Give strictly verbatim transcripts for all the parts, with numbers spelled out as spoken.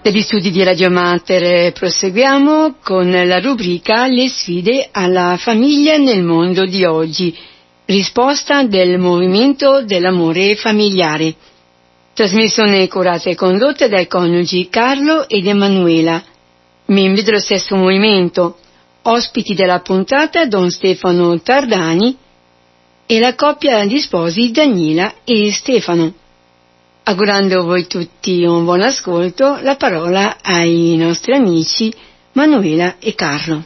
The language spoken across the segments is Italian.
Per gli studi di Radio Mater proseguiamo con la rubrica Le sfide alla famiglia nel mondo di oggi, risposta del movimento dell'amore familiare. Trasmissione curata e condotta dai coniugi Carlo ed Emanuela, membri dello stesso movimento, ospiti della puntata Don Stefano Tardani e la coppia di sposi Daniela e Stefano. Augurando a voi tutti un buon ascolto, la parola ai nostri amici Manuela e Carlo.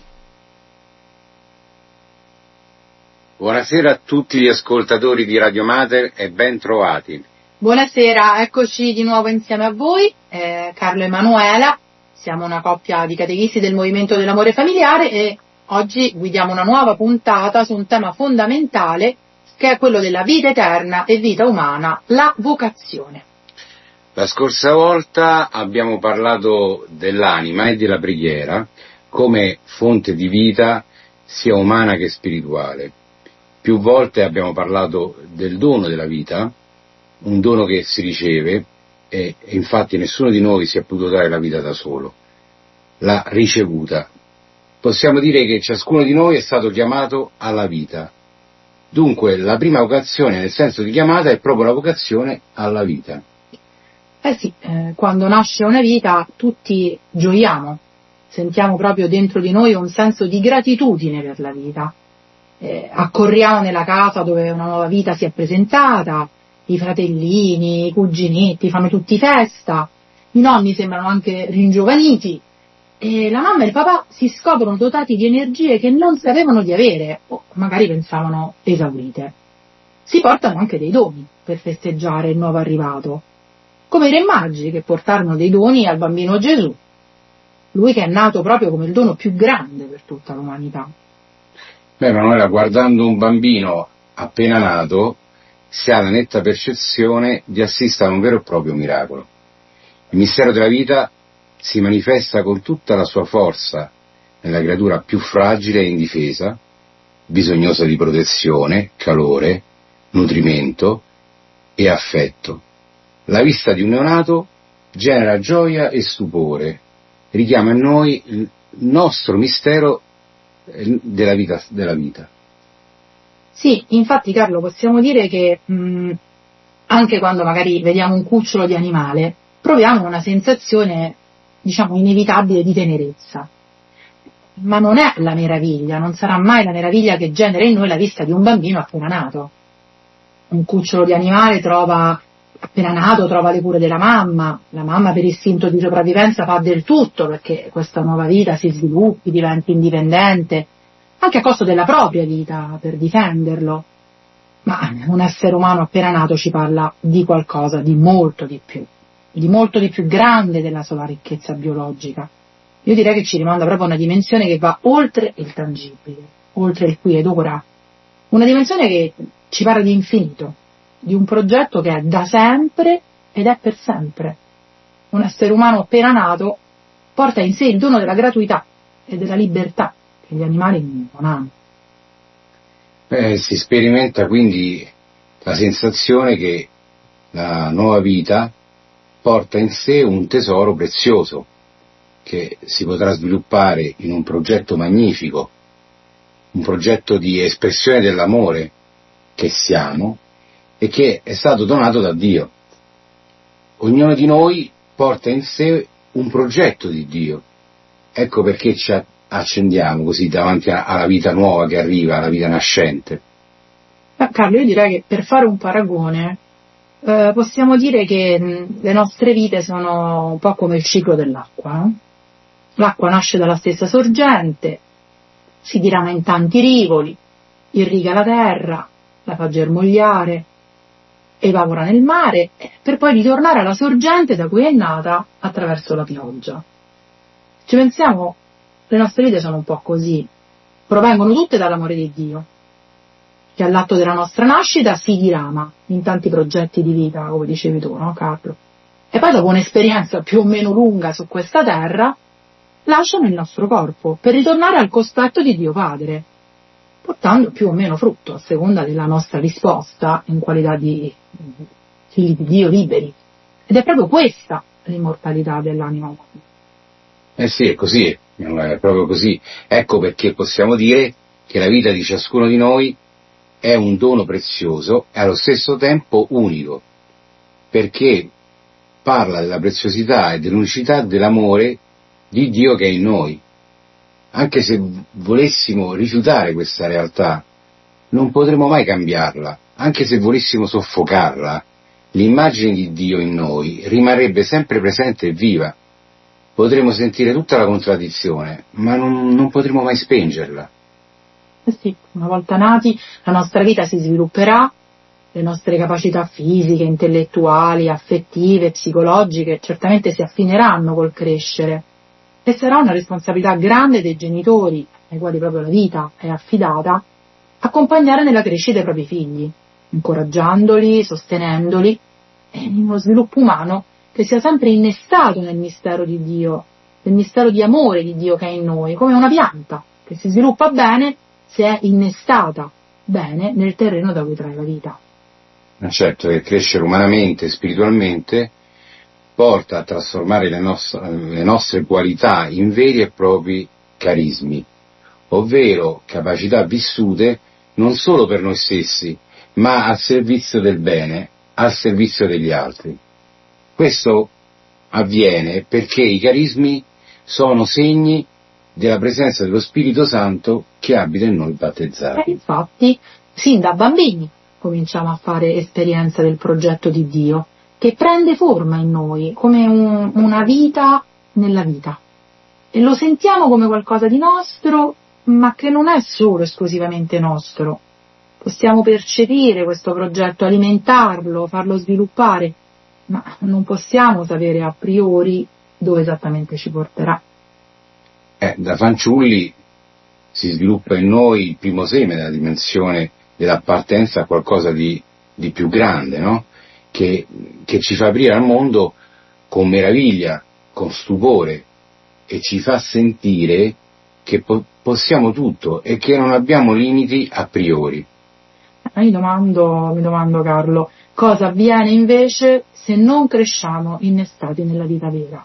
Buonasera a tutti gli ascoltatori di Radio Mater e ben trovati. Buonasera, eccoci di nuovo insieme a voi, eh, Carlo e Emanuela, siamo una coppia di catechisti del Movimento dell'Amore Familiare e oggi guidiamo una nuova puntata su un tema fondamentale che è quello della vita eterna e vita umana, la vocazione. La scorsa volta abbiamo parlato dell'anima e della preghiera come fonte di vita sia umana che spirituale. Più volte abbiamo parlato del dono della vita, un dono che si riceve e, e infatti nessuno di noi si è potuto dare la vita da solo, l'ha ricevuta. Possiamo dire che ciascuno di noi è stato chiamato alla vita. Dunque la prima vocazione nel senso di chiamata è proprio la vocazione alla vita. Eh sì, eh, quando nasce una vita tutti gioiamo, sentiamo proprio dentro di noi un senso di gratitudine per la vita. Eh, accorriamo nella casa dove una nuova vita si è presentata, i fratellini, i cuginetti fanno tutti festa, i nonni sembrano anche ringiovaniti e la mamma e il papà si scoprono dotati di energie che non sapevano di avere o magari pensavano esaurite. Si portano anche dei doni per festeggiare il nuovo arrivato, come i re magi che portarono dei doni al bambino Gesù, lui che è nato proprio come il dono più grande per tutta l'umanità. Beh, Manuela, guardando un bambino appena nato si ha la netta percezione di assistere a un vero e proprio miracolo. Il mistero della vita si manifesta con tutta la sua forza nella creatura più fragile e indifesa, bisognosa di protezione, calore, nutrimento e affetto. La vista di un neonato genera gioia e stupore, richiama in noi il nostro mistero della vita. Della vita. Sì, infatti Carlo, possiamo dire che mh, anche quando magari vediamo un cucciolo di animale, proviamo una sensazione, diciamo, inevitabile di tenerezza. Ma non è la meraviglia, non sarà mai la meraviglia che genera in noi la vista di un bambino appena nato. Un cucciolo di animale trova, appena nato, trova le cure della mamma, la mamma per istinto di sopravvivenza fa del tutto perché questa nuova vita si sviluppi, diventi indipendente, anche a costo della propria vita, per difenderlo. Ma un essere umano appena nato ci parla di qualcosa di molto di più, di molto di più grande della sola ricchezza biologica. Io direi che ci rimanda proprio a una dimensione che va oltre il tangibile, oltre il qui ed ora. Una dimensione che ci parla di infinito, di un progetto che è da sempre ed è per sempre. Un essere umano appena nato porta in sé il dono della gratuità e della libertà che gli animali non hanno. Beh, si sperimenta quindi la sensazione che la nuova vita porta in sé un tesoro prezioso che si potrà sviluppare in un progetto magnifico, un progetto di espressione dell'amore che siamo e che è stato donato da Dio. Ognuno di noi porta in sé un progetto di Dio. Ecco perché ci accendiamo così davanti alla vita nuova che arriva, alla vita nascente. Ma Carlo, io direi che per fare un paragone eh, possiamo dire che mh, le nostre vite sono un po' come il ciclo dell'acqua, no? L'acqua nasce dalla stessa sorgente, si dirama in tanti rivoli, irriga la terra, la fa germogliare, evapora nel mare, per poi ritornare alla sorgente da cui è nata attraverso la pioggia. Ci pensiamo, le nostre vite sono un po' così, provengono tutte dall'amore di Dio, che all'atto della nostra nascita si dirama in tanti progetti di vita, come dicevi tu, no Carlo? E poi dopo un'esperienza più o meno lunga su questa terra, lasciano il nostro corpo per ritornare al cospetto di Dio Padre, portando più o meno frutto a seconda della nostra risposta in qualità di figli di Dio liberi. Ed è proprio questa l'immortalità dell'anima umana. Eh sì, è così, è proprio così. Ecco perché possiamo dire che la vita di ciascuno di noi è un dono prezioso e allo stesso tempo unico, perché parla della preziosità e dell'unicità dell'amore di Dio che è in noi. Anche se volessimo rifiutare questa realtà, non potremo mai cambiarla. Anche se volessimo soffocarla, l'immagine di Dio in noi rimarrebbe sempre presente e viva. Potremo sentire tutta la contraddizione, ma non, non potremo mai spengerla. Eh sì, una volta nati la nostra vita si svilupperà, le nostre capacità fisiche, intellettuali, affettive, psicologiche certamente si affineranno col crescere e sarà una responsabilità grande dei genitori, ai quali proprio la vita è affidata, accompagnare nella crescita i propri figli, incoraggiandoli, sostenendoli in uno sviluppo umano che sia sempre innestato nel mistero di Dio, nel mistero di amore di Dio che è in noi, come una pianta che si sviluppa bene se è innestata bene nel terreno da cui trae la vita. Ma certo che crescere umanamente e spiritualmente porta a trasformare le nostre, le nostre qualità in veri e propri carismi, ovvero capacità vissute non solo per noi stessi, ma al servizio del bene, al servizio degli altri. Questo avviene perché i carismi sono segni della presenza dello Spirito Santo che abita in noi battezzati. E infatti, sin da bambini cominciamo a fare esperienza del progetto di Dio, che prende forma in noi come un, una vita nella vita. E lo sentiamo come qualcosa di nostro, ma che non è solo esclusivamente nostro. Possiamo percepire questo progetto, alimentarlo, farlo sviluppare, ma non possiamo sapere a priori dove esattamente ci porterà. Eh, da fanciulli si sviluppa in noi il primo seme della dimensione dell'appartenenza a qualcosa di, di più grande, no? Che, che ci fa aprire al mondo con meraviglia, con stupore, e ci fa sentire che po- possiamo tutto e che non abbiamo limiti a priori. Mi domando, mi domando Carlo, cosa avviene invece se non cresciamo innestati nella vita vera?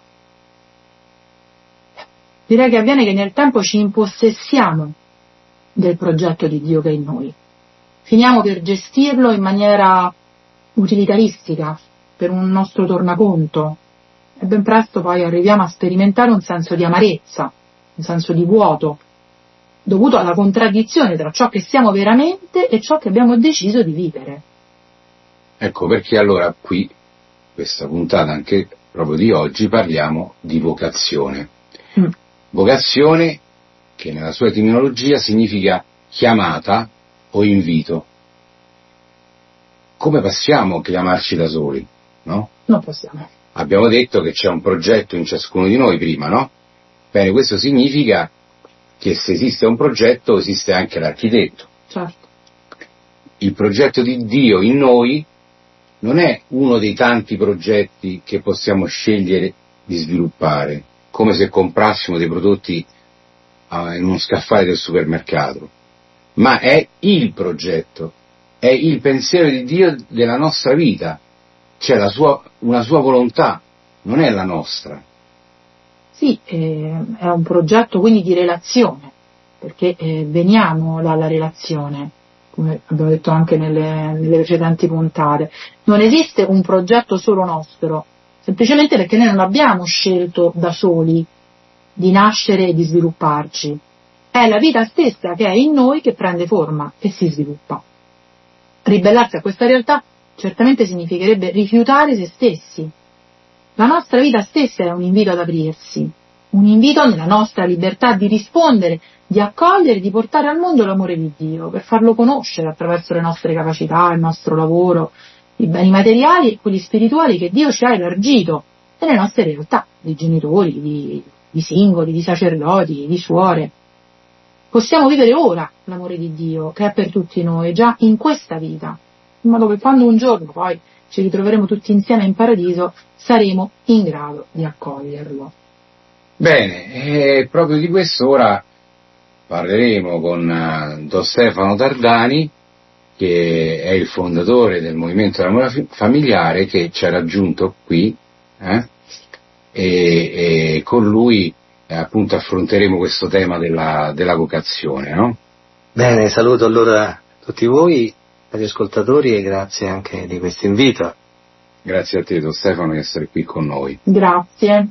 Direi che avviene che nel tempo ci impossessiamo del progetto di Dio che è in noi. Finiamo per gestirlo in maniera utilitaristica, per un nostro tornaconto, e ben presto poi arriviamo a sperimentare un senso di amarezza, un senso di vuoto, dovuto alla contraddizione tra ciò che siamo veramente e ciò che abbiamo deciso di vivere. Ecco perché allora qui, questa puntata anche proprio di oggi, parliamo di vocazione. Mm. Vocazione che nella sua etimologia significa chiamata o invito. Come possiamo chiamarci da soli, no? Non possiamo. Abbiamo detto che c'è un progetto in ciascuno di noi prima, no? Bene, questo significa che se esiste un progetto esiste anche l'architetto. Certo. Il progetto di Dio in noi non è uno dei tanti progetti che possiamo scegliere di sviluppare, come se comprassimo dei prodotti in uno scaffale del supermercato, ma è il progetto, è il pensiero di Dio della nostra vita, c'è la sua, una sua volontà, non è la nostra. Sì, eh, è un progetto quindi di relazione, perché eh, veniamo dalla relazione, come abbiamo detto anche nelle, nelle precedenti puntate. Non esiste un progetto solo nostro, semplicemente perché noi non abbiamo scelto da soli di nascere e di svilupparci. È la vita stessa che è in noi che prende forma e si sviluppa. Ribellarsi a questa realtà certamente significherebbe rifiutare se stessi. La nostra vita stessa è un invito ad aprirsi, un invito nella nostra libertà di rispondere, di accogliere, di portare al mondo l'amore di Dio, per farlo conoscere attraverso le nostre capacità, il nostro lavoro, i beni materiali e quelli spirituali che Dio ci ha elargito nelle nostre realtà, di genitori, di, di singoli, di sacerdoti, di suore. Possiamo vivere ora l'amore di Dio che è per tutti noi, già in questa vita, in modo che quando un giorno poi ci ritroveremo tutti insieme in paradiso, saremo in grado di accoglierlo. Bene, e proprio di questo ora parleremo con uh, Don Stefano Tardani, che è il fondatore del Movimento dell'Amore Familiare, che ci ha raggiunto qui. Eh? e, e con lui eh, appunto affronteremo questo tema della, della vocazione, no? Bene, saluto allora tutti voi, agli ascoltatori, e grazie anche di questo invito. Grazie a te, Don Stefano, di essere qui con noi. Grazie.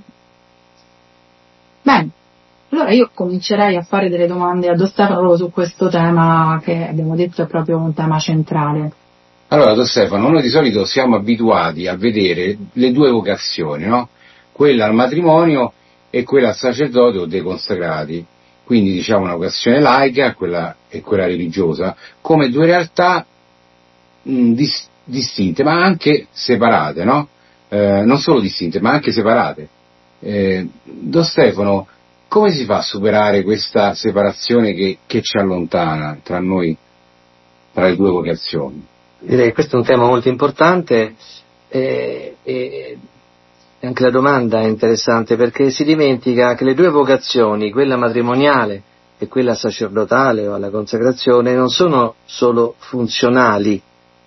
Bene, allora io comincerei a fare delle domande a Don Stefano proprio su questo tema che abbiamo detto è proprio un tema centrale. Allora, Don Stefano, noi di solito siamo abituati a vedere le due vocazioni, no? Quella al matrimonio e quella al sacerdote o dei consacrati. Quindi diciamo una vocazione laica quella, e quella religiosa, come due realtà mh, dis, distinte, ma anche separate, no? Eh, non solo distinte, ma anche separate. Eh, Don Stefano, come si fa a superare questa separazione che, che ci allontana tra noi, tra le due vocazioni? Direi che questo è un tema molto importante e, e anche la domanda è interessante, perché si dimentica che le due vocazioni, quella matrimoniale e quella sacerdotale o alla consacrazione, non sono solo funzionali,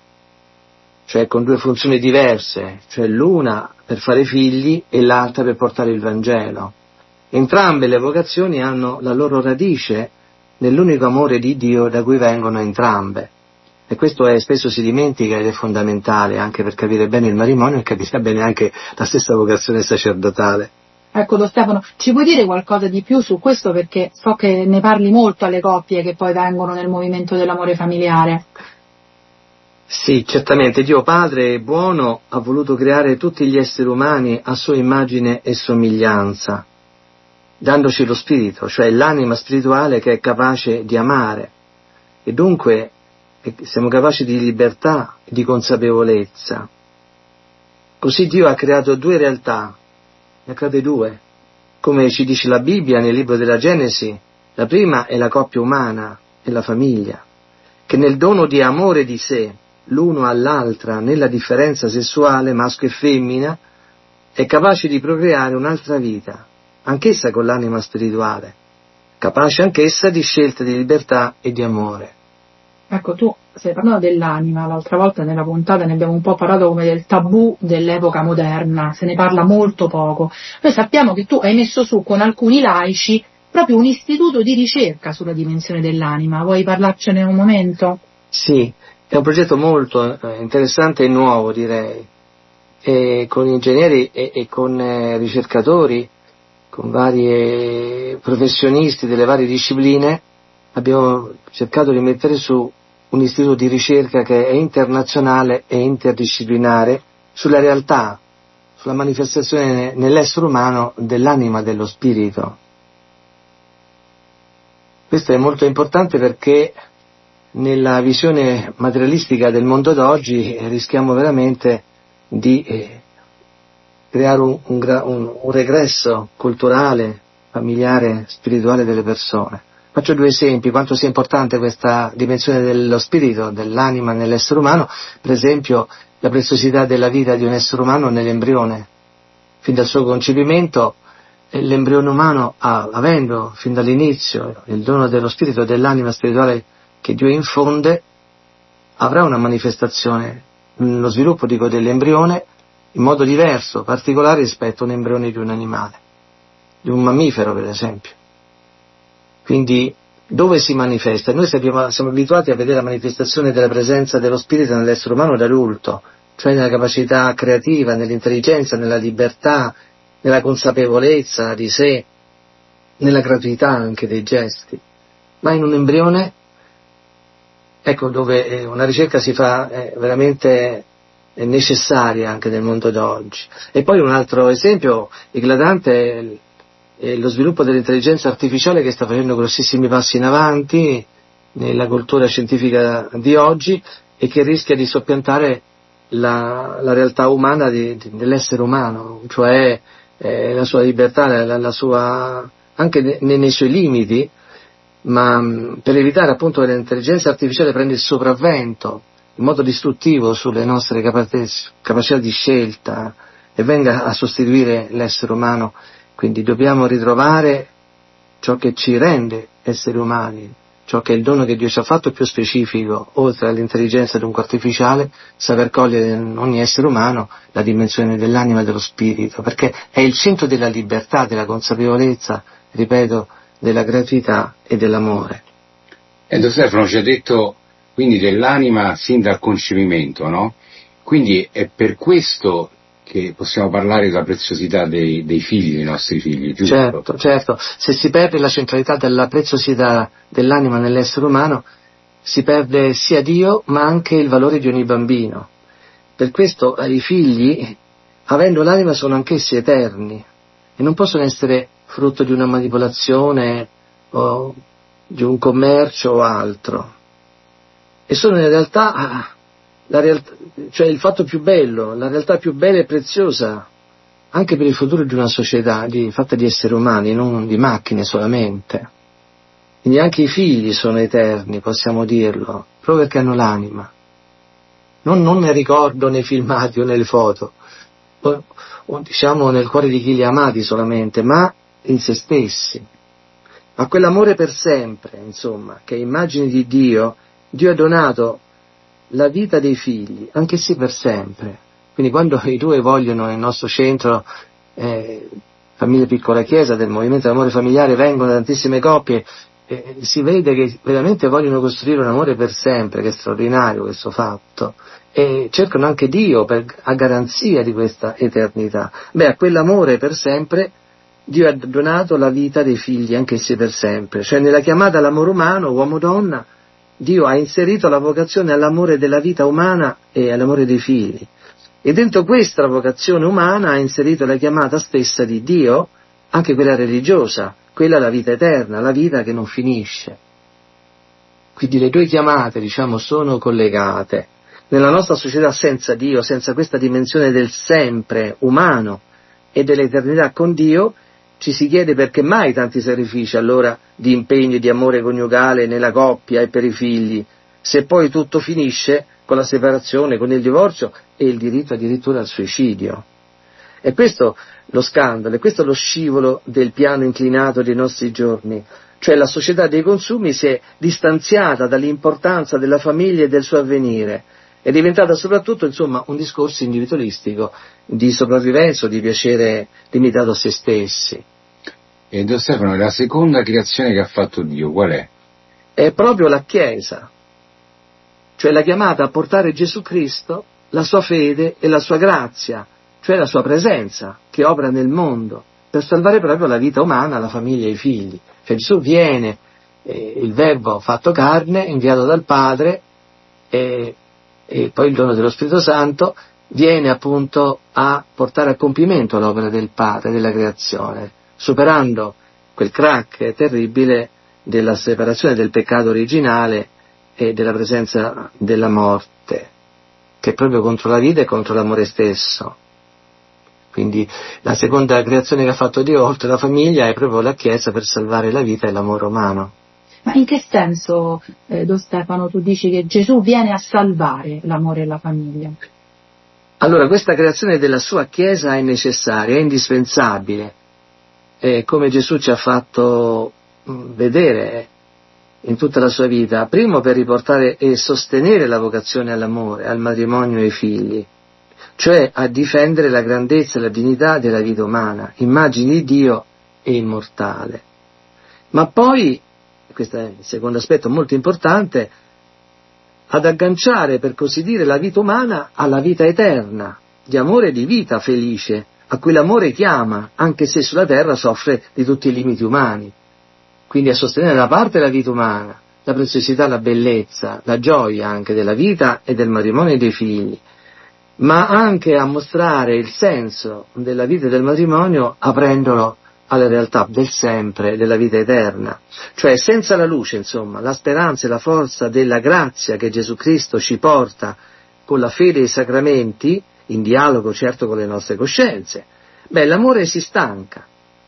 cioè con due funzioni diverse, cioè l'una per fare figli e l'altra per portare il Vangelo. Entrambe le vocazioni hanno la loro radice nell'unico amore di Dio da cui vengono entrambe. E questo è, spesso si dimentica ed è fondamentale anche per capire bene il matrimonio e capire bene anche la stessa vocazione sacerdotale. Ecco, Don Stefano, ci puoi dire qualcosa di più su questo, perché so che ne parli molto alle coppie che poi vengono nel movimento dell'amore familiare. Sì, certamente Dio Padre buono ha voluto creare tutti gli esseri umani a sua immagine e somiglianza, dandoci lo spirito, cioè l'anima spirituale che è capace di amare, e dunque siamo capaci di libertà e di consapevolezza. Così Dio ha creato due realtà, ne ha create due, come ci dice la Bibbia nel libro della Genesi. La prima è la coppia umana e la famiglia, che nel dono di amore di sé l'uno all'altra, nella differenza sessuale maschio e femmina, è capace di procreare un'altra vita, anch'essa con l'anima spirituale, capace anch'essa di scelta di libertà e di amore. Ecco, tu stai parlando dell'anima, l'altra volta nella puntata ne abbiamo un po' parlato come del tabù dell'epoca moderna, se ne parla molto poco. Noi sappiamo che tu hai messo su con alcuni laici proprio un istituto di ricerca sulla dimensione dell'anima, vuoi parlarcene un momento? Sì, è un progetto molto interessante e nuovo, direi, e con ingegneri e, e con eh, ricercatori, con vari professionisti delle varie discipline, abbiamo cercato di mettere su un istituto di ricerca che è internazionale e interdisciplinare sulla realtà, sulla manifestazione nell'essere umano dell'anima, dello spirito. Questo è molto importante perché nella visione materialistica del mondo d'oggi rischiamo veramente di eh, creare un, un, un, un regresso culturale, familiare, spirituale delle persone. Faccio due esempi, quanto sia importante questa dimensione dello spirito, dell'anima nell'essere umano. Per esempio, la preziosità della vita di un essere umano nell'embrione. Fin dal suo concepimento, l'embrione umano, ha, avendo fin dall'inizio il dono dello spirito, dell'anima spirituale che Dio infonde, avrà una manifestazione, lo sviluppo, dico, dell'embrione in modo diverso, particolare rispetto a un embrione di un animale, di un mammifero per esempio. Quindi dove si manifesta? Noi siamo, siamo abituati a vedere la manifestazione della presenza dello spirito nell'essere umano da adulto, cioè nella capacità creativa, nell'intelligenza, nella libertà, nella consapevolezza di sé, nella gratuità anche dei gesti. Ma in un embrione, ecco dove una ricerca si fa è veramente necessaria anche nel mondo d'oggi. E poi un altro esempio eclatante è lo sviluppo dell'intelligenza artificiale, che sta facendo grossissimi passi in avanti nella cultura scientifica di oggi e che rischia di soppiantare la, la realtà umana di, di, dell'essere umano, cioè eh, la sua libertà, la, la sua, anche ne, nei suoi limiti, ma mh, per evitare appunto che l'intelligenza artificiale prenda il sopravvento in modo distruttivo sulle nostre capacità di scelta e venga a sostituire l'essere umano. Quindi dobbiamo ritrovare ciò che ci rende esseri umani, ciò che è il dono che Dio ci ha fatto più specifico, oltre all'intelligenza dunque artificiale, saper cogliere in ogni essere umano la dimensione dell'anima e dello spirito, perché è il centro della libertà, della consapevolezza, ripeto, della gratuità e dell'amore. E Don Stefano ci ha detto quindi dell'anima sin dal concepimento, no? Quindi è per questo che possiamo parlare della preziosità dei, dei figli, dei nostri figli, giusto? Certo, certo. Se si perde la centralità della preziosità dell'anima nell'essere umano, si perde sia Dio, ma anche il valore di ogni bambino. Per questo i figli, avendo l'anima, sono anch'essi eterni e non possono essere frutto di una manipolazione o di un commercio o altro. E sono in realtà la realtà, cioè il fatto più bello, la realtà più bella e preziosa anche per il futuro di una società di, fatta di esseri umani, non di macchine solamente. Quindi anche i figli sono eterni, possiamo dirlo, proprio perché hanno l'anima. Non, non nel ricordo, nei filmati o nelle foto, o, o diciamo nel cuore di chi li ha amati solamente, ma in se stessi. Ma quell'amore per sempre, insomma, che è immagine di Dio, Dio ha donato la vita dei figli, anche se per sempre. Quindi quando i due vogliono nel nostro centro, eh, Famiglia Piccola Chiesa, del Movimento dell'Amore Familiare, vengono tantissime coppie, eh, si vede che veramente vogliono costruire un amore per sempre, che è straordinario questo fatto, e cercano anche Dio per, a garanzia di questa eternità. Beh, a quell'amore per sempre Dio ha donato la vita dei figli, anche se per sempre. Cioè nella chiamata all'amore umano, uomo-donna, Dio ha inserito la vocazione all'amore della vita umana e all'amore dei figli. E dentro questa vocazione umana ha inserito la chiamata stessa di Dio, anche quella religiosa, quella alla vita eterna, la vita che non finisce. Quindi le due chiamate, diciamo, sono collegate. Nella nostra società senza Dio, senza questa dimensione del sempre umano e dell'eternità con Dio, ci si chiede perché mai tanti sacrifici allora di impegno e di amore coniugale nella coppia e per i figli, se poi tutto finisce con la separazione, con il divorzio e il diritto addirittura al suicidio. E questo lo scandalo, e questo è lo scivolo del piano inclinato dei nostri giorni, cioè la società dei consumi si è distanziata dall'importanza della famiglia e del suo avvenire, è diventata soprattutto, insomma, un discorso individualistico di sopravvivenza o di piacere limitato a se stessi. E Don Stefano, la seconda creazione che ha fatto Dio, qual è? È proprio la Chiesa, cioè la chiamata a portare Gesù Cristo, la sua fede e la sua grazia, cioè la sua presenza che opera nel mondo, per salvare proprio la vita umana, la famiglia e i figli. Cioè Gesù viene, eh, il Verbo fatto carne, inviato dal Padre, e e poi il dono dello Spirito Santo viene appunto a portare a compimento l'opera del Padre, della creazione, superando quel crack terribile della separazione del peccato originale e della presenza della morte, che è proprio contro la vita e contro l'amore stesso. Quindi la seconda creazione che ha fatto Dio, oltre la famiglia, è proprio la Chiesa per salvare la vita e l'amore umano. Ma in che senso, eh, Don Stefano, tu dici che Gesù viene a salvare l'amore e la famiglia? Allora, questa creazione della sua Chiesa è necessaria, è indispensabile, eh, come Gesù ci ha fatto mh, vedere in tutta la sua vita, primo per riportare e sostenere la vocazione all'amore, al matrimonio e ai figli, cioè a difendere la grandezza e la dignità della vita umana, immagine di Dio e immortale. Ma poi, questo è il secondo aspetto molto importante, ad agganciare, per così dire, la vita umana alla vita eterna, di amore e di vita felice, a cui l'amore chiama, anche se sulla terra soffre di tutti i limiti umani. Quindi a sostenere da parte la vita umana, la preziosità, la bellezza, la gioia anche della vita e del matrimonio e dei figli, ma anche a mostrare il senso della vita e del matrimonio aprendolo alla realtà del sempre, della vita eterna. Cioè senza la luce, insomma, la speranza e la forza della grazia che Gesù Cristo ci porta con la fede e i sacramenti, in dialogo certo con le nostre coscienze, beh, l'amore si stanca,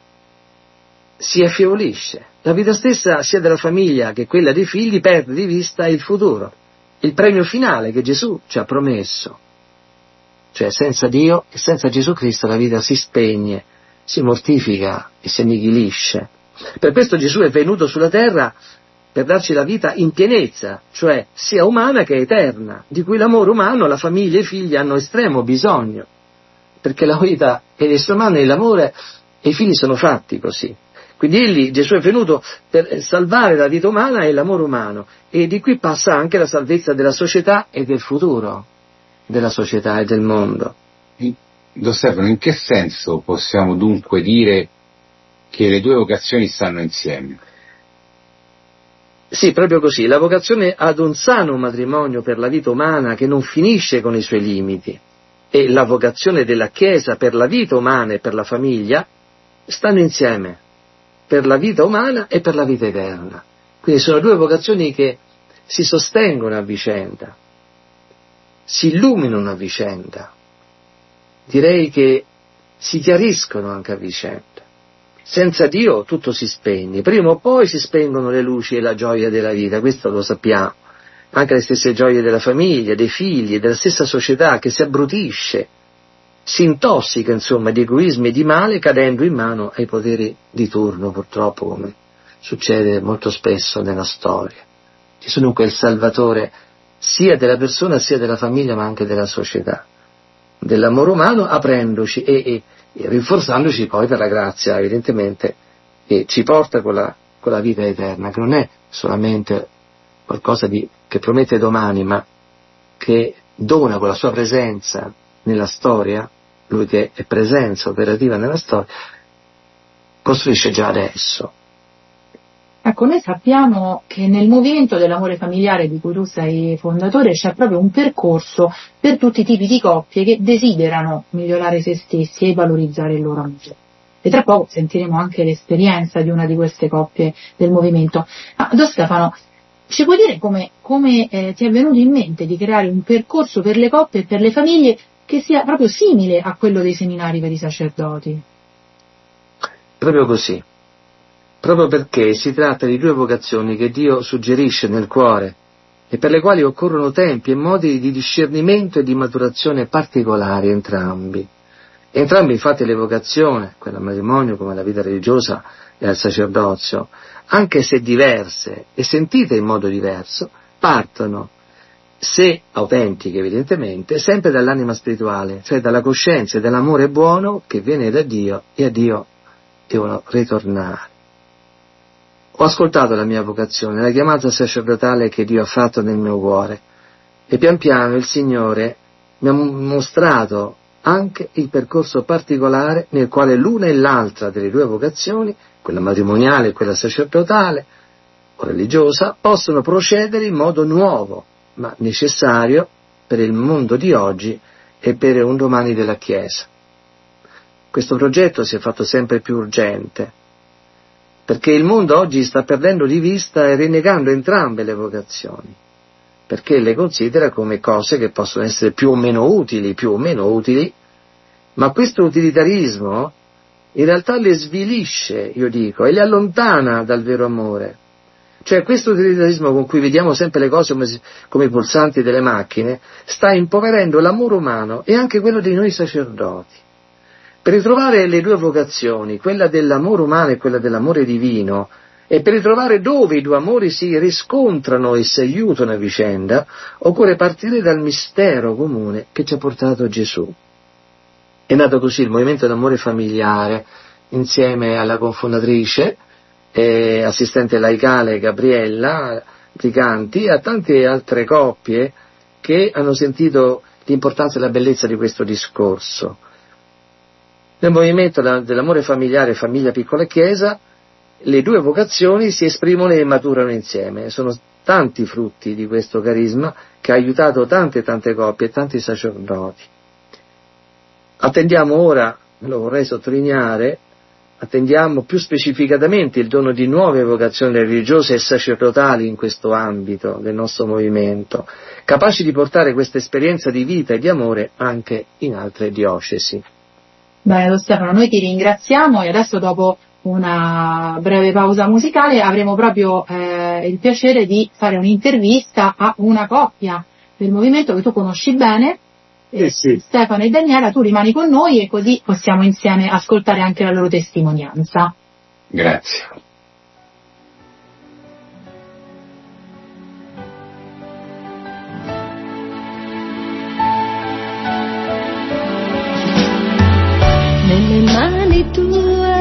si affievolisce. La vita stessa, sia della famiglia che quella dei figli, perde di vista il futuro, il premio finale che Gesù ci ha promesso. Cioè senza Dio e senza Gesù Cristo la vita si spegne, si mortifica e si annichilisce. Per questo Gesù è venuto sulla terra per darci la vita in pienezza, cioè sia umana che eterna, di cui l'amore umano, la famiglia e i figli hanno estremo bisogno, perché la vita è l'essere umano e l'amore e i figli sono fatti così. Quindi egli, Gesù, è venuto per salvare la vita umana e l'amore umano, e di qui passa anche la salvezza della società e del futuro della società e del mondo. Don Stefano, in che senso possiamo dunque dire che le due vocazioni stanno insieme? Sì, proprio così, la vocazione ad un sano matrimonio per la vita umana che non finisce con i suoi limiti e la vocazione della Chiesa per la vita umana e per la famiglia stanno insieme, per la vita umana e per la vita eterna. Quindi sono due vocazioni che si sostengono a vicenda, si illuminano a vicenda, direi che si chiariscono anche a vicenda. Senza Dio tutto si spegne, prima o poi si spengono le luci e la gioia della vita, questo lo sappiamo, anche le stesse gioie della famiglia, dei figli, della stessa società che si abbrutisce, si intossica insomma di egoismi e di male, cadendo in mano ai poteri di turno, purtroppo, come succede molto spesso nella storia. Gesù dunque è il salvatore sia della persona sia della famiglia ma anche della società, dell'amore umano, aprendoci e, e, e rinforzandoci poi per la grazia evidentemente che ci porta con la, con la vita eterna, che non è solamente qualcosa di, che promette domani, ma che dona con la sua presenza nella storia, lui che è presenza operativa nella storia, costruisce già adesso. Ecco, noi sappiamo che nel movimento dell'amore familiare di cui tu sei fondatore c'è proprio un percorso per tutti i tipi di coppie che desiderano migliorare se stessi e valorizzare il loro amore. E tra poco sentiremo anche l'esperienza di una di queste coppie del movimento. Ma Don Stefano, ci puoi dire come, come eh, ti è venuto in mente di creare un percorso per le coppie e per le famiglie che sia proprio simile a quello dei seminari per i sacerdoti? Proprio così. Proprio perché si tratta di due vocazioni che Dio suggerisce nel cuore e per le quali occorrono tempi e modi di discernimento e di maturazione particolari entrambi. Entrambi infatti le vocazioni, quella al matrimonio come alla vita religiosa e al sacerdozio, anche se diverse e sentite in modo diverso, partono, se autentiche evidentemente, sempre dall'anima spirituale, cioè dalla coscienza e dall'amore buono che viene da Dio e a Dio devono ritornare. Ho ascoltato la mia vocazione, la chiamata sacerdotale che Dio ha fatto nel mio cuore e pian piano il Signore mi ha mostrato anche il percorso particolare nel quale l'una e l'altra delle due vocazioni, quella matrimoniale e quella sacerdotale o religiosa, possono procedere in modo nuovo, ma necessario per il mondo di oggi e per un domani della Chiesa. Questo progetto si è fatto sempre più urgente, perché il mondo oggi sta perdendo di vista e rinnegando entrambe le vocazioni, perché le considera come cose che possono essere più o meno utili, più o meno utili, ma questo utilitarismo in realtà le svilisce, io dico, e le allontana dal vero amore. Cioè questo utilitarismo con cui vediamo sempre le cose come, come i pulsanti delle macchine, sta impoverendo l'amore umano e anche quello di noi sacerdoti. Per ritrovare le due vocazioni, quella dell'amore umano e quella dell'amore divino, e per ritrovare dove i due amori si riscontrano e si aiutano a vicenda, occorre partire dal mistero comune che ci ha portato Gesù. È nato così il movimento d'amore familiare, insieme alla cofondatrice, eh, assistente laicale Gabriella Briganti, e a tante altre coppie che hanno sentito l'importanza e la bellezza di questo discorso. Nel movimento dell'amore familiare, famiglia, piccola chiesa, le due vocazioni si esprimono e maturano insieme. Sono tanti frutti di questo carisma che ha aiutato tante e tante coppie e tanti sacerdoti. Attendiamo ora, lo vorrei sottolineare, attendiamo più specificatamente il dono di nuove vocazioni religiose e sacerdotali in questo ambito del nostro movimento, capaci di portare questa esperienza di vita e di amore anche in altre diocesi. Bene, Don Stefano, noi ti ringraziamo e adesso dopo una breve pausa musicale avremo proprio eh, il piacere di fare un'intervista a una coppia del movimento che tu conosci bene, eh sì. Stefano e Daniela. Tu rimani con noi e così possiamo insieme ascoltare anche la loro testimonianza. Grazie. mani tue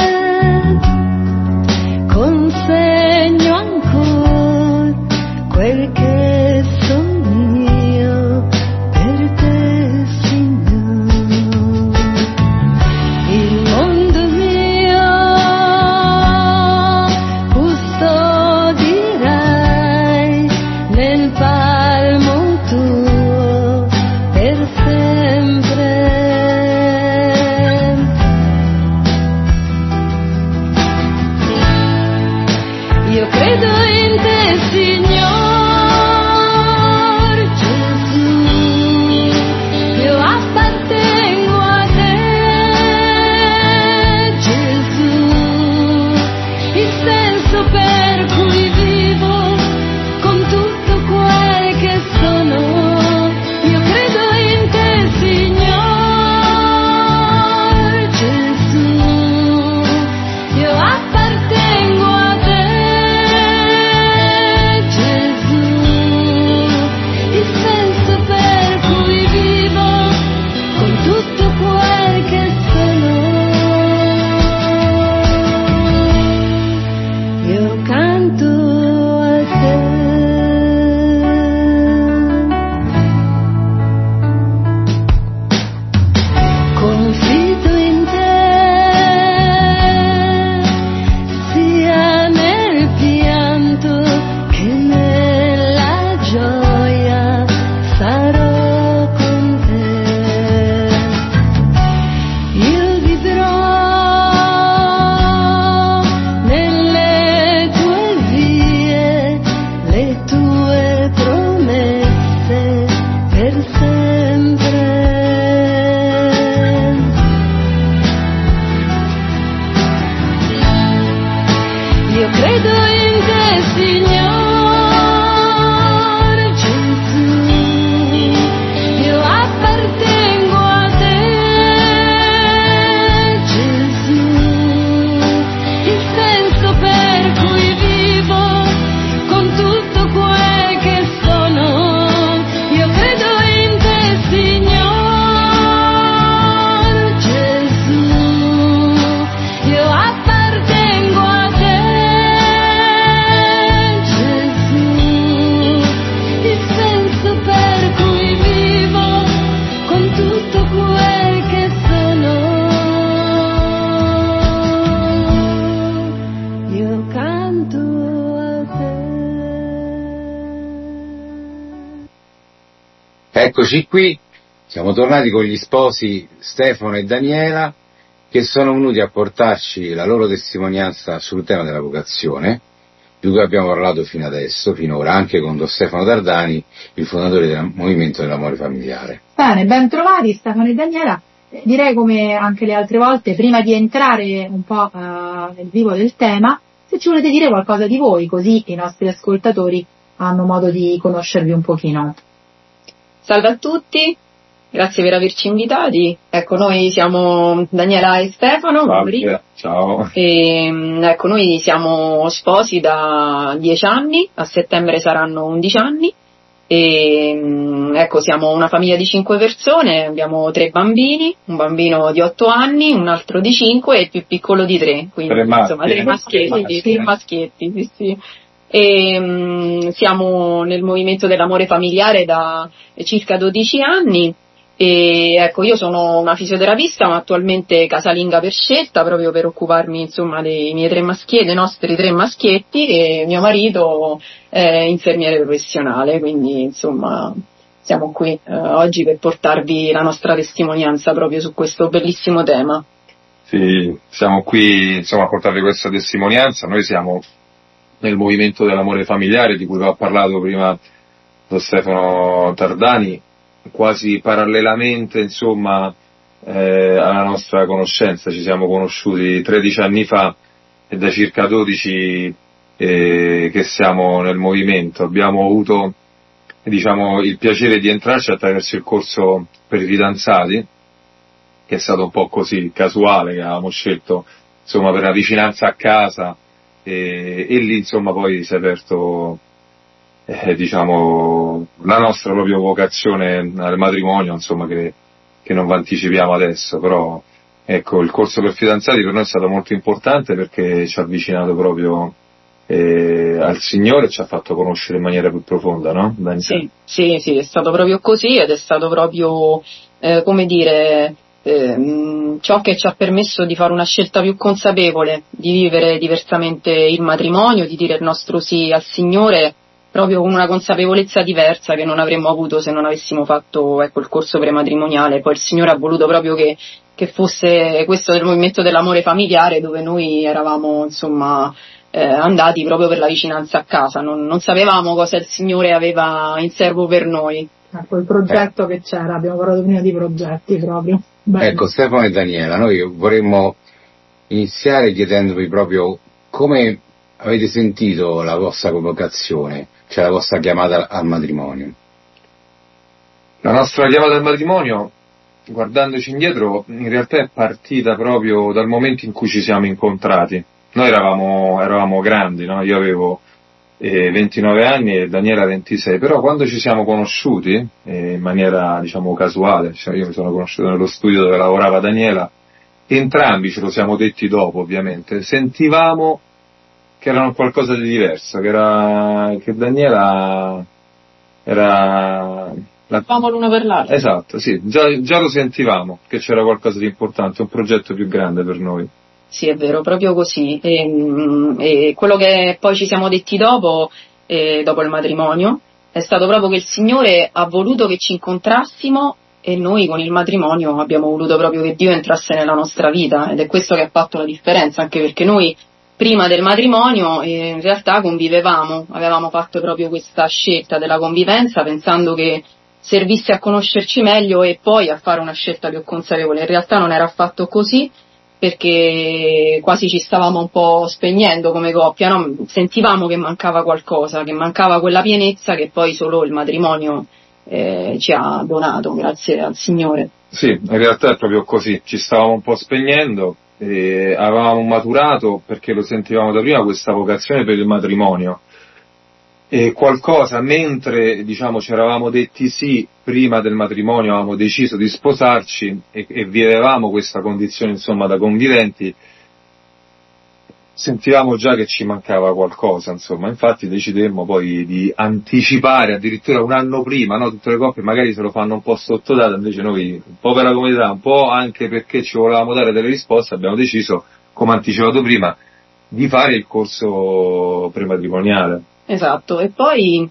consegno ancora quel che sono io per te, Signore. Il mondo mio custodirai nel palmo tuo per sempre. Io credo in te, Signor Gesù, io appartengo a te, Gesù, il senso per cui vivo con tutto quel che sono. Io credo in te, Signor Gesù, io appartengo a te, Gesù, il senso per cui vivo con tutto quel che sono. Io canto a te. Confido in te, sia nel pianto che nella gioia sarò con te. Io vivrò nelle tue vie, le tue promesse per sempre. Io credo in te, Signor Gesù, io appartengo a te, Gesù, il senso per cui vivo con tutto quel che sono. Io credo in te, Signor Gesù, io appartengo a te, Gesù, il senso per cui vivo con tutto quel che sono. Io canto a te. Eccoci qui, siamo tornati con gli sposi Stefano e Daniela, che sono venuti a portarci la loro testimonianza sul tema della vocazione, di cui abbiamo parlato fino adesso, finora, anche con Don Stefano Tardani, il fondatore del Movimento dell'Amore Familiare. Bene, ben trovati Stefano e Daniela. Eh, Direi, come anche le altre volte, prima di entrare un po' eh, nel vivo del tema, se ci volete dire qualcosa di voi, così i nostri ascoltatori hanno modo di conoscervi un pochino. Salve a tutti, grazie per averci invitati. Ecco, noi siamo Daniela e Stefano. Salve, ciao. E, ecco, noi siamo sposi da dieci anni, a settembre saranno undici anni. E, ecco, siamo una famiglia di cinque persone, abbiamo tre bambini, un bambino di otto anni, un altro di cinque e il più piccolo di tre, quindi Tre maschi. insomma tre maschietti, tre maschietti, sì, sì. E, um, siamo nel movimento dell'amore familiare da circa dodici anni e ecco, io sono una fisioterapista, ma attualmente casalinga per scelta, proprio per occuparmi insomma dei miei tre maschietti, dei nostri tre maschietti, e mio marito è infermiere professionale, quindi insomma siamo qui eh, oggi per portarvi la nostra testimonianza proprio su questo bellissimo tema. Sì, siamo qui insomma a portarvi questa testimonianza. Noi siamo nel movimento dell'amore familiare, di cui vi ho parlato prima Don Stefano Tardani, quasi parallelamente insomma eh, alla nostra conoscenza. Ci siamo conosciuti tredici anni fa e da circa dodici eh, che siamo nel movimento. Abbiamo avuto diciamo il piacere di entrarci attraverso il corso per i fidanzati, che è stato un po' così casuale, che avevamo scelto insomma per la vicinanza a casa, e, e lì insomma poi si è aperto eh, diciamo la nostra proprio vocazione al matrimonio, insomma, che, che non vi anticipiamo adesso, però ecco, il corso per fidanzati per noi è stato molto importante perché ci ha avvicinato proprio eh, al Signore e ci ha fatto conoscere in maniera più profonda, no? Sì, sì, sì, è stato proprio così ed è stato proprio, eh, come dire, eh, ciò che ci ha permesso di fare una scelta più consapevole, di vivere diversamente il matrimonio, di dire il nostro sì al Signore, proprio con una consapevolezza diversa che non avremmo avuto se non avessimo fatto, ecco, il corso prematrimoniale. Poi il Signore ha voluto proprio che, che fosse questo del movimento dell'amore familiare, dove noi eravamo, insomma, eh, andati proprio per la vicinanza a casa, non, non sapevamo cosa il Signore aveva in serbo per noi. Ecco, il progetto eh. che c'era, abbiamo parlato prima di progetti proprio. Bene. Ecco, Stefano e Daniela, noi vorremmo iniziare chiedendovi proprio come avete sentito la vostra convocazione, cioè la vostra chiamata al matrimonio. La nostra chiamata al matrimonio, guardandoci indietro, in realtà è partita proprio dal momento in cui ci siamo incontrati. Noi eravamo, eravamo grandi, no? Io avevo eh, ventinove anni e Daniela ventisei, però quando ci siamo conosciuti, eh, in maniera diciamo casuale, cioè io mi sono conosciuto nello studio dove lavorava Daniela, entrambi ce lo siamo detti dopo ovviamente, sentivamo che erano qualcosa di diverso, che era che Daniela era la... l'uno per l'altro. Esatto, sì, già, già lo sentivamo che c'era qualcosa di importante, un progetto più grande per noi. Sì, è vero, proprio così. E, e quello che poi ci siamo detti dopo, eh, dopo il matrimonio, è stato proprio che il Signore ha voluto che ci incontrassimo e noi con il matrimonio abbiamo voluto proprio che Dio entrasse nella nostra vita, ed è questo che ha fatto la differenza, anche perché noi prima del matrimonio eh, in realtà convivevamo, avevamo fatto proprio questa scelta della convivenza pensando che servisse a conoscerci meglio e poi a fare una scelta più consapevole. In realtà non era affatto così, perché quasi ci stavamo un po' spegnendo come coppia, no? Sentivamo che mancava qualcosa, che mancava quella pienezza che poi solo il matrimonio eh, ci ha donato, grazie al Signore. Sì, in realtà è proprio così, ci stavamo un po' spegnendo, e avevamo maturato, perché lo sentivamo da prima, questa vocazione per il matrimonio. E qualcosa, mentre diciamo ci eravamo detti sì prima del matrimonio, avevamo deciso di sposarci e, e vivevamo questa condizione insomma da conviventi, sentivamo già che ci mancava qualcosa, insomma, infatti decidemmo poi di anticipare addirittura un anno prima, no? Tutte le coppie magari se lo fanno un po' sottodata, invece noi un po' per la comunità, un po' anche perché ci volevamo dare delle risposte, abbiamo deciso, come anticipato prima, di fare il corso prematrimoniale. Esatto, e poi,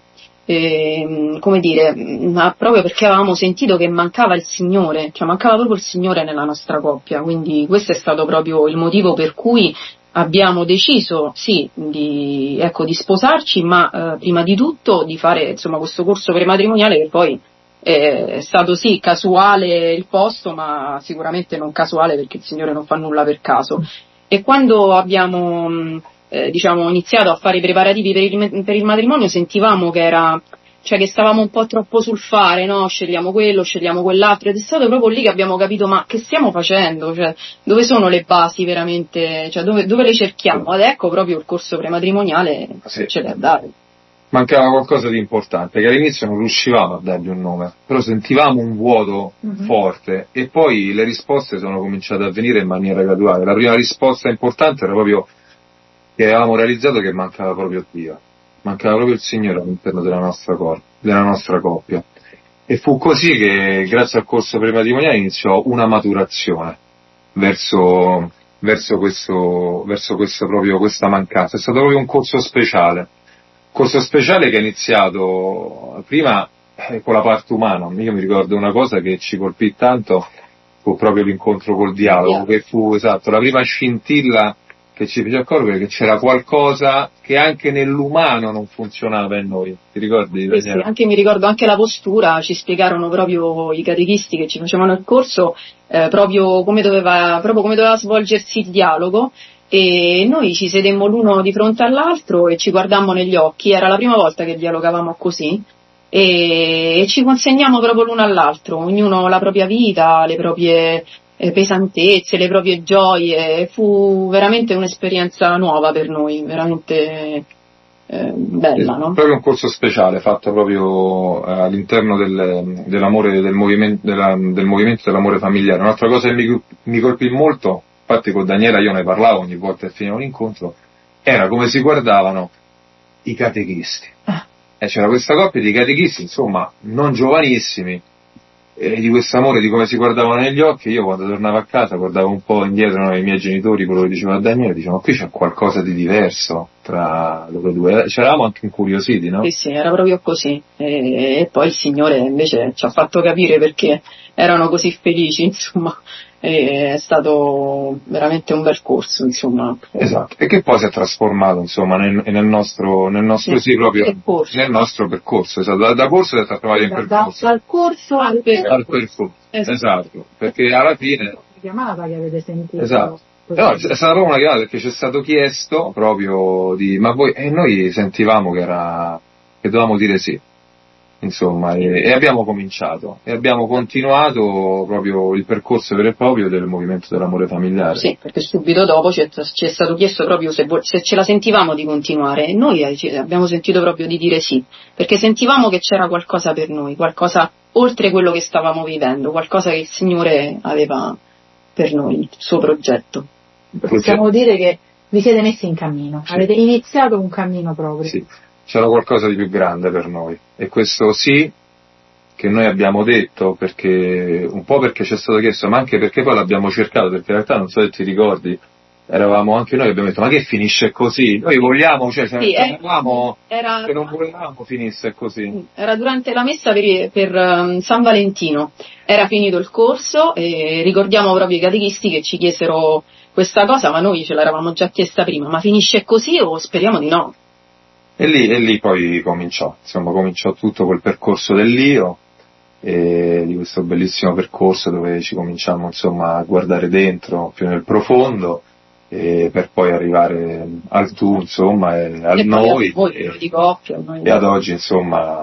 eh, come dire, ma proprio perché avevamo sentito che mancava il Signore, cioè mancava proprio il Signore nella nostra coppia, quindi questo è stato proprio il motivo per cui abbiamo deciso, sì, di, ecco, di sposarci, ma eh, prima di tutto di fare, insomma, questo corso prematrimoniale che poi eh, è stato sì casuale il posto, ma sicuramente non casuale perché il Signore non fa nulla per caso. E quando abbiamo Eh, diciamo iniziato a fare i preparativi per il, per il matrimonio sentivamo che era, cioè che stavamo un po' troppo sul fare, no? Scegliamo quello, scegliamo quell'altro, ed è stato proprio lì che abbiamo capito ma che stiamo facendo, cioè dove sono le basi veramente, cioè dove, dove le cerchiamo? Ed ecco proprio il corso prematrimoniale sì. Ce l'ha dato. Mancava qualcosa di importante, che all'inizio non riuscivamo a dargli un nome, però sentivamo un vuoto mm-hmm. forte e poi le risposte sono cominciate a venire in maniera graduale. La prima risposta importante era proprio che avevamo realizzato che mancava proprio Dio, mancava proprio il Signore all'interno della nostra, cor- della nostra coppia. E fu così che grazie al corso prematrimoniale iniziò una maturazione verso, verso questo, verso questo proprio, questa mancanza. È stato proprio un corso speciale, corso speciale che è iniziato prima eh, con la parte umana. Io mi ricordo una cosa che ci colpì tanto, fu proprio l'incontro col dialogo, che fu esatto la prima scintilla che ci fece accorgere che c'era qualcosa che anche nell'umano non funzionava in noi. Ti ricordi? Sì, sì, anche mi ricordo anche la postura, ci spiegarono proprio i catechisti che ci facevano il corso, eh, proprio come doveva, proprio come doveva svolgersi il dialogo, e noi ci sedemmo l'uno di fronte all'altro e ci guardammo negli occhi, era la prima volta che dialogavamo così, e, e ci consegniamo proprio l'uno all'altro, ognuno la propria vita, le proprie pesantezze, le proprie gioie. Fu veramente un'esperienza nuova per noi, veramente eh, bella, no? Proprio un corso speciale fatto proprio eh, all'interno del, dell'amore del movimento, della, del movimento dell'amore familiare. Un'altra cosa che mi, mi colpì molto, infatti con Daniela io ne parlavo ogni volta che finiva un incontro, era come si guardavano i catechisti. Ah. E c'era questa coppia di catechisti, insomma, non giovanissimi, e di questo amore, di come si guardavano negli occhi. Io quando tornavo a casa guardavo un po' indietro noi, i miei genitori, quello che diceva a Daniele, dicevo, ma qui c'è qualcosa di diverso tra loro due. C'eravamo anche incuriositi, no? Sì, sì, era proprio così. E, e poi il Signore invece ci ha fatto capire perché erano così felici, insomma. E è stato veramente un bel corso, insomma. Esatto, e che poi si è trasformato, insomma, nel, nel nostro, nel nostro Sì, sì, proprio percorso. nel nostro percorso, esatto. Da, da corso si è trasformato in Da- percorso. Dal corso al percorso. Al percorso, Esatto. esatto, perché alla fine, Chiamata che avete sentito. esatto. così. No, è stata proprio una chiamata perché ci è stato chiesto proprio di, ma voi, e noi sentivamo che era, che dovevamo dire sì. Insomma, e, e abbiamo cominciato e abbiamo continuato proprio il percorso vero e proprio del movimento dell'amore familiare. Sì, perché subito dopo ci è, ci è stato chiesto proprio se, vo- se ce la sentivamo di continuare e noi eh, ci- abbiamo sentito proprio di dire sì, perché sentivamo che c'era qualcosa per noi, qualcosa oltre quello che stavamo vivendo, qualcosa che il Signore aveva per noi, il suo progetto. Possiamo dire che vi siete messi in cammino, Sì. avete iniziato un cammino proprio. Sì, c'era qualcosa di più grande per noi e questo sì che noi abbiamo detto, perché un po' perché ci è stato chiesto, ma anche perché poi l'abbiamo cercato, perché in realtà non so se ti ricordi, eravamo anche noi, abbiamo detto ma che finisce così? Noi vogliamo, cioè, Sì, eh, eravamo era, che non volevamo finisse così. era durante la messa per, per um, San Valentino, era finito il corso e ricordiamo proprio i catechisti che ci chiesero questa cosa, ma noi ce l'eravamo già chiesta prima, ma finisce così o speriamo di no? E lì, e lì poi cominciò, insomma, cominciò tutto quel percorso dell'io, e di questo bellissimo percorso dove ci cominciamo, insomma, a guardare dentro, più nel profondo, e per poi arrivare al tu, insomma, e al E poi noi, a voi, e, di coppia, noi- e ad oggi, insomma,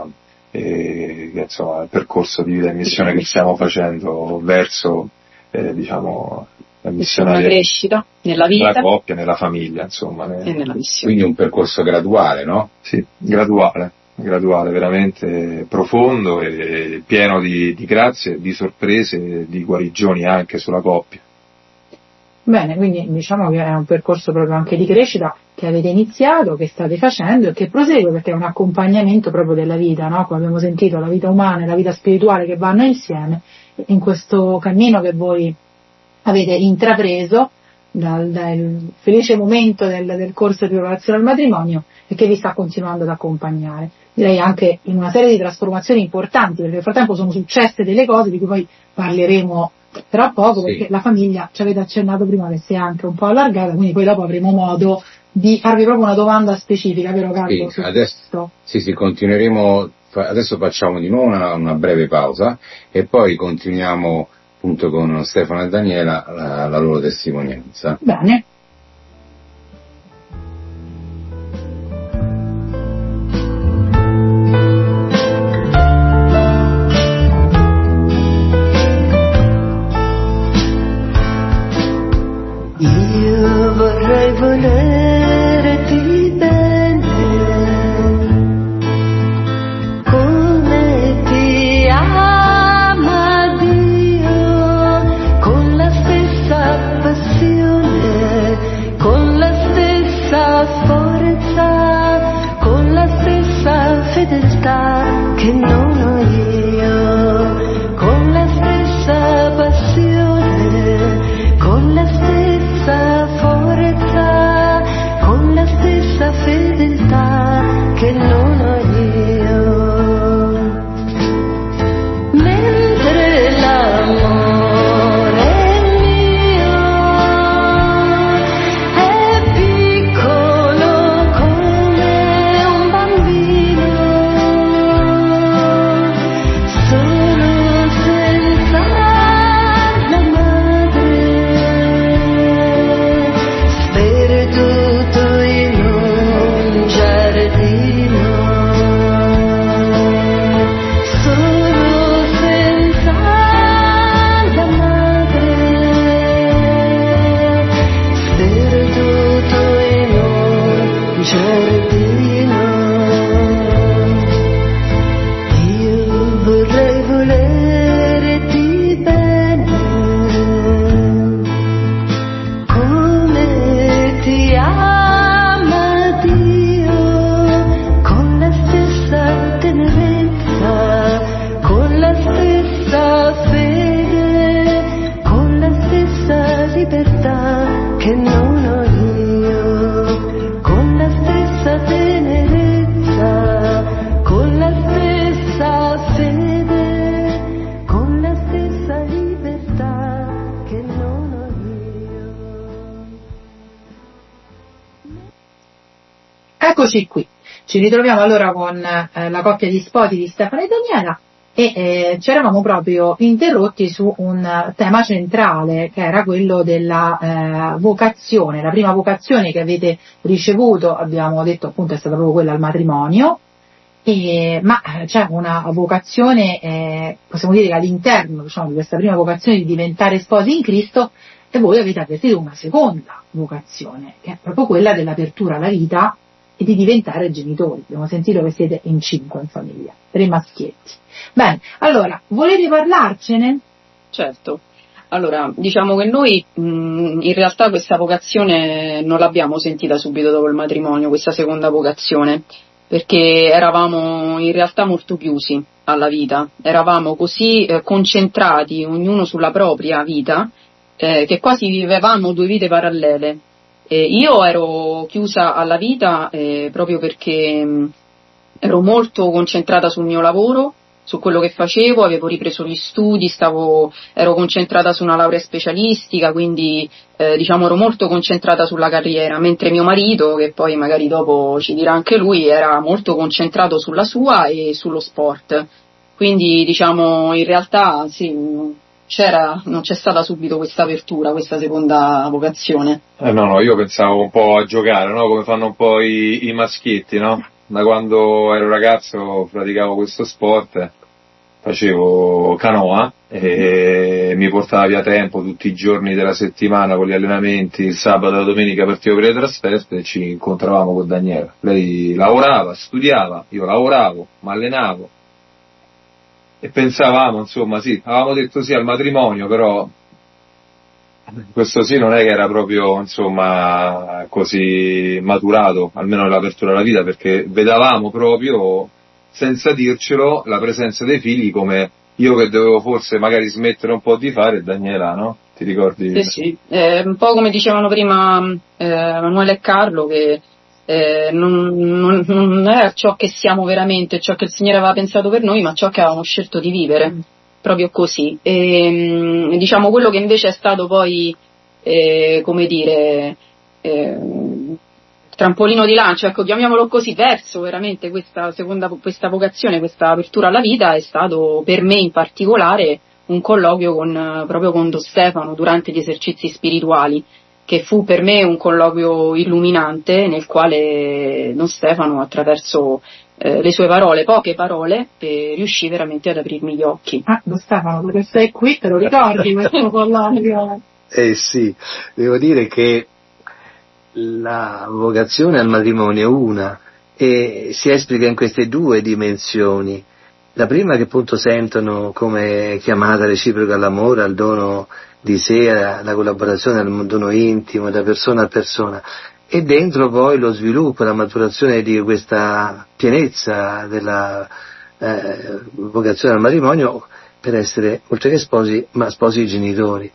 e, che, insomma, il percorso di vita e missione che stiamo facendo verso, eh, diciamo, la una missionaria crescita nella nella vita coppia, nella famiglia, insomma. ne- e nella missione. Quindi un percorso graduale, no? Sì, graduale, graduale, veramente profondo e pieno di, di grazie, di sorprese, di guarigioni anche sulla coppia. Bene, quindi diciamo che è un percorso proprio anche di crescita che avete iniziato, che state facendo e che prosegue perché è un accompagnamento proprio della vita, no? Come abbiamo sentito, la vita umana e la vita spirituale che vanno insieme in questo cammino che voi avete intrapreso dal, dal felice momento del, del corso di preparazione al matrimonio e che vi sta continuando ad accompagnare. Direi anche in una serie di trasformazioni importanti, perché nel frattempo sono successe delle cose di cui poi parleremo tra poco, Sì. perché la famiglia, ci avete accennato prima che si è anche un po' allargata, quindi poi dopo avremo modo di farvi proprio una domanda specifica, vero Carlo? Sì, su adesso, questo? sì, sì, continueremo, fa- adesso facciamo di nuovo una, una breve pausa e poi continuiamo appunto con Stefano e Daniela la, la loro testimonianza. Bene. Io vorrei volerti bene, come ti ama Dio, con la stessa passione, con la stessa forza, con la stessa fedeltà che non ho io, con la stessa passione, con la stessa forza, con la stessa fedeltà che non ho io. Mentre l'amore mio è piccolo come un bambino, solo senza la madre, sperduto in un giardino, solo senza la madre, sperduto in un giardino. Eccoci qui, ci ritroviamo allora con eh, la coppia di sposi di Stefano e Daniela e eh, ci eravamo proprio interrotti su un tema centrale che era quello della eh, vocazione. La prima vocazione che avete ricevuto, abbiamo detto appunto, è stata proprio quella al matrimonio, e, ma c'è una vocazione, eh, possiamo dire che all'interno, diciamo, di questa prima vocazione di diventare sposi in Cristo, e voi avete avvertito una seconda vocazione, che è proprio quella dell'apertura alla vita e di diventare genitori. Abbiamo sentito che siete in cinque in famiglia, tre maschietti. Bene, allora, volete parlarcene? Certo. Allora, diciamo che noi mh, in realtà questa vocazione non l'abbiamo sentita subito dopo il matrimonio, questa seconda vocazione, perché eravamo in realtà molto chiusi alla vita, eravamo così eh, concentrati ognuno sulla propria vita, eh, che quasi vivevamo due vite parallele. Eh, io ero chiusa alla vita eh, proprio perché mh, ero molto concentrata sul mio lavoro, su quello che facevo, avevo ripreso gli studi, stavo, ero concentrata su una laurea specialistica, quindi eh, diciamo ero molto concentrata sulla carriera, mentre mio marito, che poi magari dopo ci dirà anche lui, era molto concentrato sulla sua e sullo sport. Quindi diciamo in realtà sì, c'era, non c'è stata subito questa apertura, questa seconda vocazione. Eh no, no, io pensavo un po' a giocare, no? Come fanno un po' i, i maschietti, no? Da quando ero ragazzo praticavo questo sport, facevo canoa e mi portava via tempo tutti i giorni della settimana con gli allenamenti, il sabato e la domenica partivo per le trasferte e ci incontravamo con Daniela. Lei lavorava, studiava, io lavoravo, mi allenavo e pensavamo, insomma, sì, avevamo detto sì al matrimonio, però questo sì non è che era proprio, insomma, così maturato, almeno nell'apertura alla vita, perché vedavamo proprio, senza dircelo, la presenza dei figli, come io che dovevo forse magari smettere un po' di fare, e Daniela, no? Ti ricordi? Sì, sì, eh, un po' come dicevano prima eh, Emanuele e Carlo, che eh, non, non, non è ciò che siamo veramente, ciò che il Signore aveva pensato per noi, ma ciò che avevamo scelto di vivere. Mm. Proprio così. E, diciamo quello che invece è stato poi, eh, come dire, eh, trampolino di lancio, ecco, chiamiamolo così, verso veramente questa seconda, questa vocazione, questa apertura alla vita, è stato per me in particolare un colloquio con, proprio con Don Stefano durante gli esercizi spirituali, che fu per me un colloquio illuminante nel quale Don Stefano, attraverso Eh, le sue parole, poche parole, eh, riuscì veramente ad aprirmi gli occhi. Ah, Don Stefano, perché sei qui, te lo ricordi questo colloquio? Eh sì, devo dire che la vocazione al matrimonio è una e si esplica in queste due dimensioni. La prima, che appunto sentono come chiamata reciproca all'amore, al dono di sé, alla collaborazione, al dono intimo, da persona a persona. E dentro poi lo sviluppo, la maturazione di questa pienezza della eh, vocazione al matrimonio per essere, oltre che sposi, ma sposi genitori.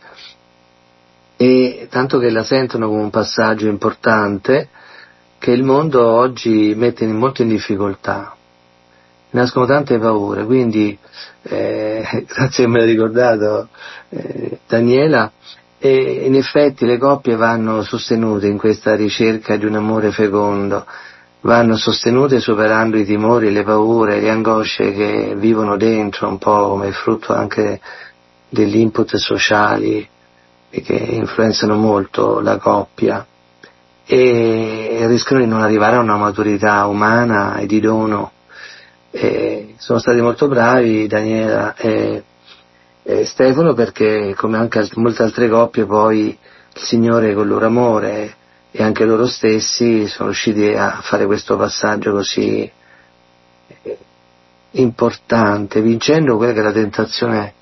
E tanto che la sentono come un passaggio importante che il mondo oggi mette in, molto in difficoltà. Nascono tante paure, quindi eh, grazie che me l'hai ricordato eh, Daniela. E in effetti le coppie vanno sostenute in questa ricerca di un amore fecondo, vanno sostenute superando i timori, le paure, le angosce che vivono dentro, un po' come frutto anche degli input sociali e che influenzano molto la coppia e rischiano di non arrivare a una maturità umana e di dono. E sono stati molto bravi Daniela e Eh, Stefano, perché come anche alt- molte altre coppie poi il Signore con il loro amore e anche loro stessi sono riusciti a fare questo passaggio così eh, importante, vincendo quella che è la tentazione.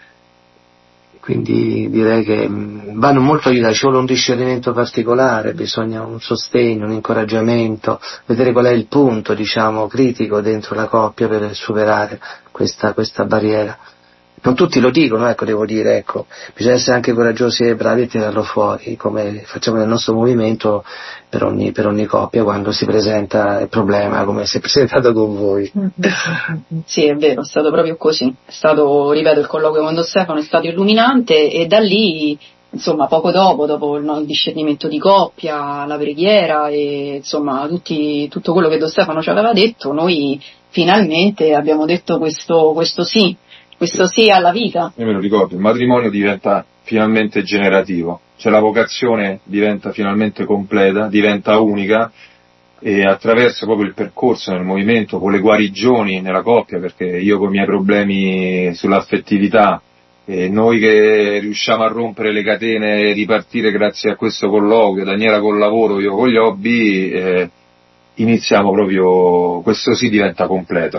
Quindi direi che mh, vanno molto aiutati, ci vuole un discernimento particolare, bisogna un sostegno, un incoraggiamento, vedere qual è il punto, diciamo, critico dentro la coppia per superare questa, questa barriera. Non tutti lo dicono, ecco, devo dire, ecco, bisogna essere anche coraggiosi e bravi a tirarlo fuori, come facciamo nel nostro movimento per ogni, per ogni coppia quando si presenta il problema, come si è presentato con voi. Sì, è vero, è stato proprio così, è stato, ripeto, il colloquio con Don Stefano è stato illuminante e da lì insomma poco dopo, dopo il, no, il discernimento di coppia, la preghiera e insomma tutti, tutto quello che Don Stefano ci aveva detto, noi finalmente abbiamo detto questo, questo sì, questo sì alla vita. Io me lo ricordo, il matrimonio diventa finalmente generativo, cioè la vocazione diventa finalmente completa, diventa unica, e attraverso proprio il percorso nel movimento, con le guarigioni nella coppia, perché io con i miei problemi sull'affettività, e noi che riusciamo a rompere le catene e ripartire grazie a questo colloquio, Daniela col lavoro, io con gli hobby, eh, iniziamo proprio, questo sì diventa completo,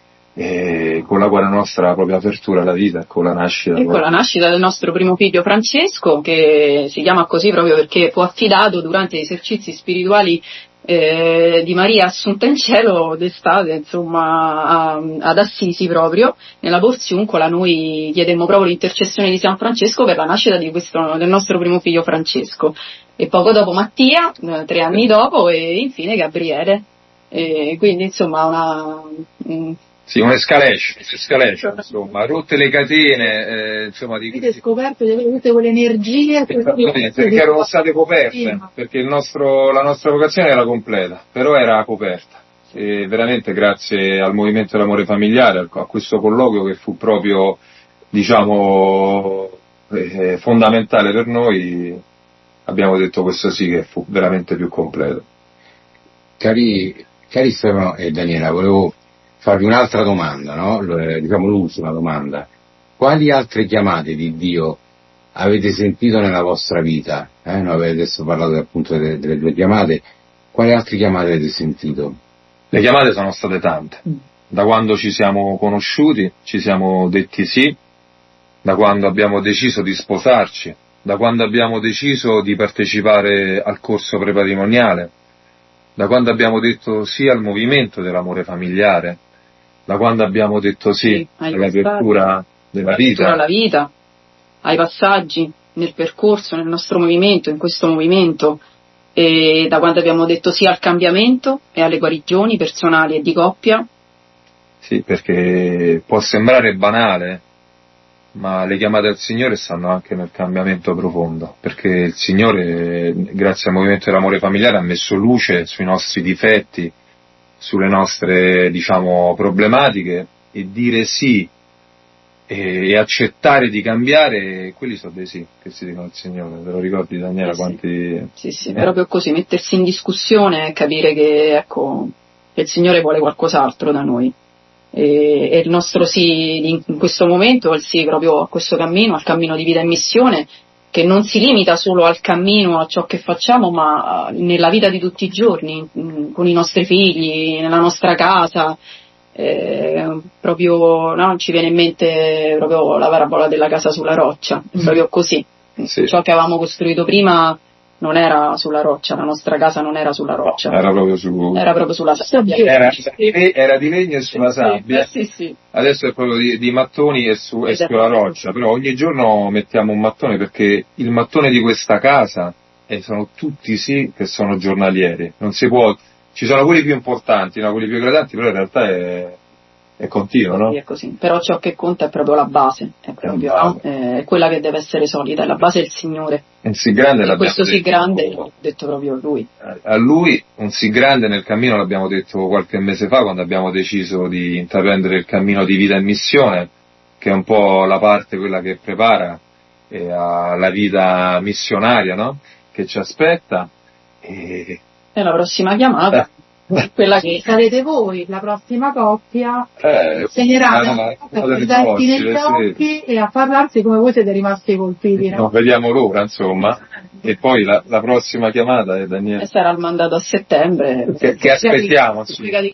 e con la quale nostra propria apertura alla vita, con la nascita. E con la nascita del nostro primo figlio Francesco, che si chiama così proprio perché fu affidato durante gli esercizi spirituali eh, di Maria Assunta in Cielo d'estate, insomma, a, ad Assisi proprio, nella Porziuncola. Noi chiedemmo proprio l'intercessione di San Francesco per la nascita di questo, del nostro primo figlio Francesco, e poco dopo Mattia, eh, tre anni dopo, e infine Gabriele. E quindi insomma una... Un, Sì, un'escalation, un'escalation, insomma, rotte le catene, eh, insomma, di avete scoperto di avere tutte quelle energie perché erano state coperte, perché il nostro, la nostra vocazione era completa, però era coperta. E veramente grazie al Movimento dell'Amore Familiare, a questo colloquio che fu proprio, diciamo, eh, fondamentale per noi, abbiamo detto questo sì che fu veramente più completo. Cari, cari Stefano e Daniela, volevo farvi un'altra domanda, no? L- diciamo l'ultima domanda. Quali altre chiamate di Dio avete sentito nella vostra vita? Eh? No, avete adesso parlato appunto delle, delle due chiamate. Quali altre chiamate avete sentito? Le chiamate sono state tante. Da quando ci siamo conosciuti, ci siamo detti sì, da quando abbiamo deciso di sposarci, da quando abbiamo deciso di partecipare al corso prepatrimoniale, da quando abbiamo detto sì al movimento dell'amore familiare, da quando abbiamo detto sì, sì all'apertura della vita. alla vita, ai passaggi nel percorso, nel nostro movimento, in questo movimento, e da quando abbiamo detto sì al cambiamento e alle guarigioni personali e di coppia. Sì, perché può sembrare banale, ma le chiamate al Signore stanno anche nel cambiamento profondo, perché il Signore, grazie al movimento dell'amore familiare, ha messo luce sui nostri difetti, sulle nostre, diciamo, problematiche, e dire sì e, e accettare di cambiare, quelli sono dei sì che si dicono al Signore. Te lo ricordi, Daniela? Eh quanti... Sì, sì, è proprio così, mettersi in discussione e capire che, ecco, che il Signore vuole qualcos'altro da noi. E, e il nostro sì in questo momento è il sì proprio a questo cammino, al cammino di vita e missione, che non si limita solo al cammino, a ciò che facciamo, ma nella vita di tutti i giorni, con i nostri figli, nella nostra casa. Eh, proprio no, ci viene in mente proprio la parabola della casa sulla roccia, è proprio così. Sì. Ciò che avevamo costruito prima non era sulla roccia, la nostra casa non era sulla roccia, era proprio, su... era proprio sulla sabbia. Era, era di legno e sulla sabbia, sì, sì, sì. Adesso è proprio di, di mattoni e, su, e sulla roccia, però ogni giorno mettiamo un mattone, perché il mattone di questa casa, e sono tutti sì che sono giornalieri, non si può, ci sono quelli più importanti, no? Quelli più eclatanti, però in realtà è, è continuo, no? Sì, è così. Però ciò che conta è proprio la base, è proprio no? È quella che deve essere solida, la base è il Signore. Un sì grande e questo sì detto, grande l'ho detto proprio a lui. A lui, un sì grande nel cammino l'abbiamo detto qualche mese fa, quando abbiamo deciso di intraprendere il cammino di vita e missione, che è un po' la parte quella che prepara eh, alla vita missionaria, no? Che ci aspetta. E, e la prossima chiamata eh. quella che sarete voi, la prossima coppia, eh, segneranno a guardarsi negli occhi e a parlarsi come voi siete rimasti colpiti, no? No, vediamo l'ora, insomma, e poi la, la prossima chiamata è Daniele. E sarà il mandato a settembre. Che, che aspettiamo?